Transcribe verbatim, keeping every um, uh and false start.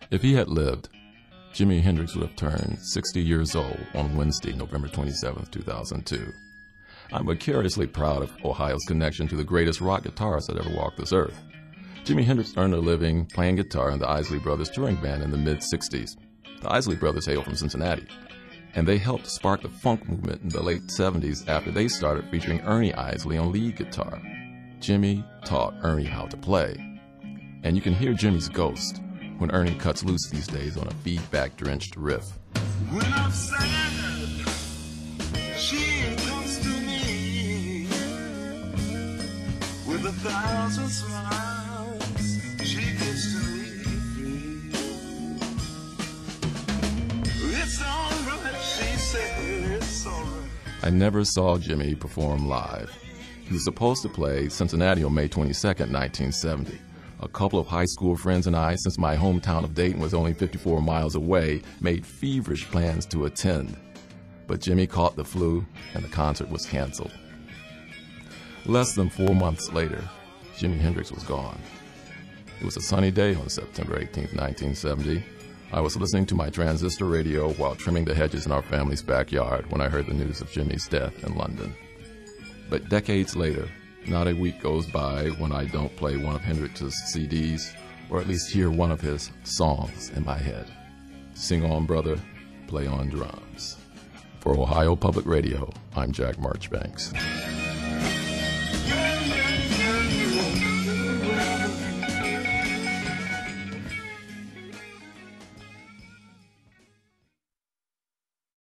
If he had lived, Jimi Hendrix would have turned sixty years old on Wednesday, November twenty-seventh, two thousand two. I'm vicariously proud of Ohio's connection to the greatest rock guitarist that ever walked this earth. Jimi Hendrix earned a living playing guitar in the Isley Brothers touring band in the mid-sixties. The Isley Brothers hail from Cincinnati, and they helped spark the funk movement in the late seventies after they started featuring Ernie Isley on lead guitar. Jimi taught Ernie how to play, and you can hear Jimi's ghost when Ernie cuts loose these days on a feedback-drenched riff. When I'm sad, she comes to me with a thousand smiles. She gives to me. It's all right, she said, it's all right. I never saw Jimi perform live. He was supposed to play Cincinnati on May twenty-second, nineteen seventy. A couple of high school friends and I, since my hometown of Dayton was only fifty-four miles away, made feverish plans to attend. But Jimi caught the flu and the concert was canceled. Less than four months later, Jimi Hendrix was gone. It was a sunny day on September eighteenth, nineteen seventy. I was listening to my transistor radio while trimming the hedges in our family's backyard when I heard the news of Jimi's death in London. But decades later, not a week goes by when I don't play one of Hendrix's C Ds, or at least hear one of his songs in my head. Sing on, brother, play on drums. For Ohio Public Radio, I'm Jack Marchbanks. Yeah, yeah.